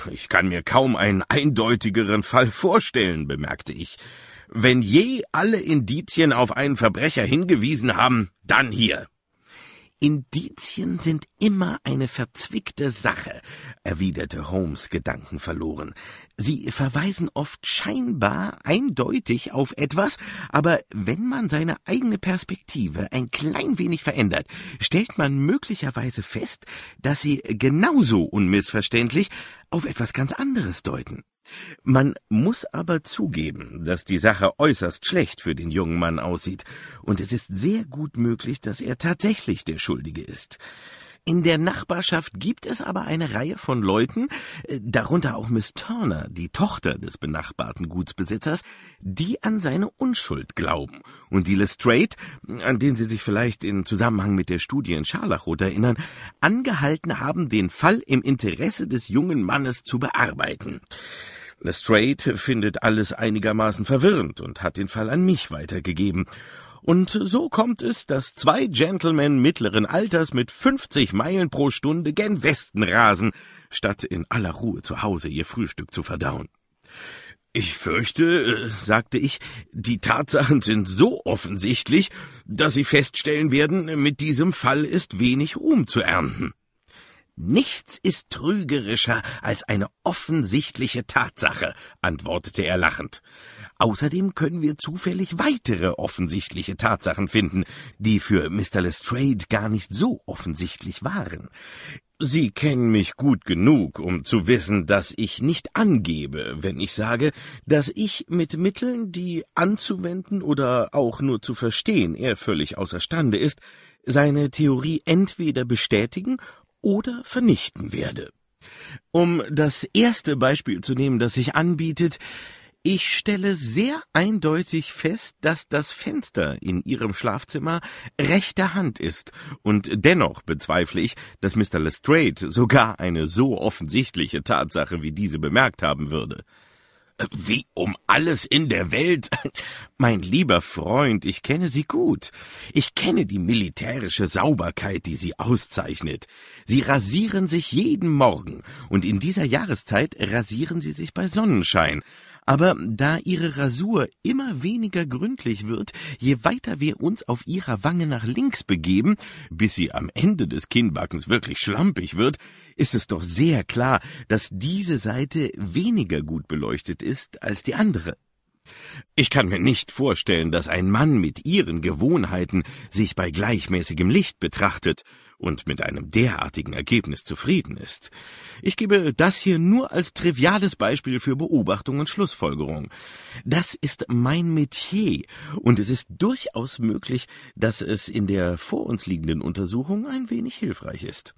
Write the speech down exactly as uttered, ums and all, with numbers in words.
Ich kann mir kaum einen eindeutigeren Fall vorstellen, bemerkte ich. Wenn je alle Indizien auf einen Verbrecher hingewiesen haben, dann hier. Indizien sind immer eine verzwickte Sache, erwiderte Holmes gedankenverloren. Sie verweisen oft scheinbar eindeutig auf etwas, aber wenn man seine eigene Perspektive ein klein wenig verändert, stellt man möglicherweise fest, dass sie genauso unmissverständlich auf etwas ganz anderes deuten. Man muss aber zugeben, dass die Sache äußerst schlecht für den jungen Mann aussieht, und es ist sehr gut möglich, dass er tatsächlich der Schuldige ist. In der Nachbarschaft gibt es aber eine Reihe von Leuten, darunter auch Miss Turner, die Tochter des benachbarten Gutsbesitzers, die an seine Unschuld glauben und die Lestrade, an den Sie sich vielleicht in Zusammenhang mit der Studie in Scharlachrot erinnern, angehalten haben, den Fall im Interesse des jungen Mannes zu bearbeiten. Lestrade findet alles einigermaßen verwirrend und hat den Fall an mich weitergegeben. Und so kommt es, dass zwei Gentlemen mittleren Alters mit fünfzig Meilen pro Stunde gen Westen rasen, statt in aller Ruhe zu Hause ihr Frühstück zu verdauen. »Ich fürchte«, sagte ich, »die Tatsachen sind so offensichtlich, dass Sie feststellen werden, mit diesem Fall ist wenig Ruhm zu ernten.« »Nichts ist trügerischer als eine offensichtliche Tatsache«, antwortete er lachend. »Außerdem können wir zufällig weitere offensichtliche Tatsachen finden, die für Mister Lestrade gar nicht so offensichtlich waren. Sie kennen mich gut genug, um zu wissen, dass ich nicht angebe, wenn ich sage, dass ich mit Mitteln, die anzuwenden oder auch nur zu verstehen er völlig außerstande ist, seine Theorie entweder bestätigen oder vernichten werde. Um das erste Beispiel zu nehmen, das sich anbietet: Ich stelle sehr eindeutig fest, dass das Fenster in Ihrem Schlafzimmer rechter Hand ist, und dennoch bezweifle ich, dass Mister Lestrade sogar eine so offensichtliche Tatsache wie diese bemerkt haben würde.« »Wie um alles in der Welt?« »Mein lieber Freund, ich kenne Sie gut. Ich kenne die militärische Sauberkeit, die Sie auszeichnet. Sie rasieren sich jeden Morgen, und in dieser Jahreszeit rasieren Sie sich bei Sonnenschein. Aber da Ihre Rasur immer weniger gründlich wird, je weiter wir uns auf Ihrer Wange nach links begeben, bis sie am Ende des Kinnbackens wirklich schlampig wird, ist es doch sehr klar, dass diese Seite weniger gut beleuchtet ist als die andere. Ich kann mir nicht vorstellen, dass ein Mann mit Ihren Gewohnheiten sich bei gleichmäßigem Licht betrachtet und mit einem derartigen Ergebnis zufrieden ist. Ich gebe das hier nur als triviales Beispiel für Beobachtung und Schlussfolgerung. Das ist mein Metier, und es ist durchaus möglich, dass es in der vor uns liegenden Untersuchung ein wenig hilfreich ist.«